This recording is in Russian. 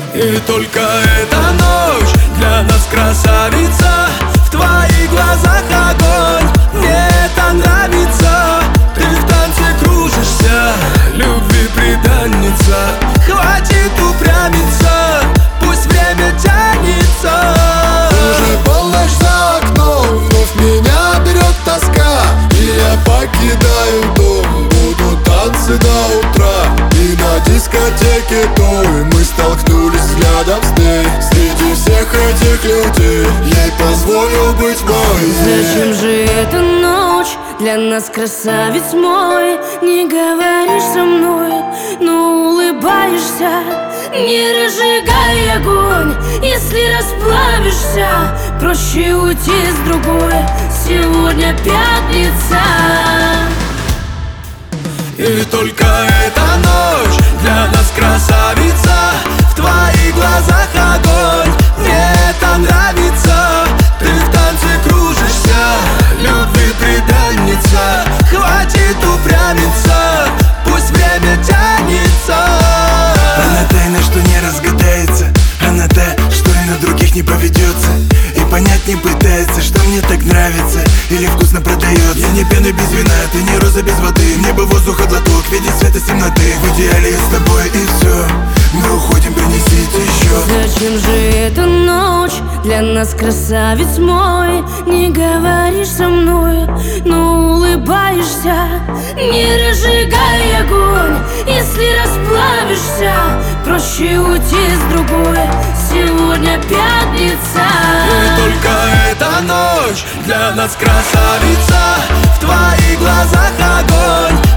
И только эта ночь для нас, красавица. В твоих глазах огонь, мне это нравится. Ты в танце кружишься, любви преданница. Хватит упрямиться, пусть время тянется. Уже полночь за окном, вновь меня берет тоска. И я покидаю дом, будут танцы до утра. И на дискотеке той мы столкнулись взглядом с ней. Среди всех этих людей ей позволил быть моей. Зачем же эта ночь для нас, красавец мой? Не говоришь со мной, но улыбаешься. Не разжигай огонь, если расплавишься. Проще уйти с другой, сегодня пятница. И только эта ночь для нас, красавица. В твоих глазах огонь, мне это нравится. Ты в танце кружишься, любви преданница. Хватит упрямиться, пусть время тянется. Она тайна, что не разгадается. Она та, что и на других не поведется. И понять не пытается, что мне так нравится или вкусно продается. Я не пена без вина, ты не роза без воды. Небо, воздуха, глоток, видеть свет из темноты. В идеале я с тобой и все. Мы уходим, принесите еще. Зачем же эта ночь для нас, красавец мой? Не говоришь со мной, но улыбаешься. Не разжигай огонь, если расплавишься. Проще уйти с другой, сегодня пятница. И только эта ночь для нас, красавица. В твоих глазах огонь,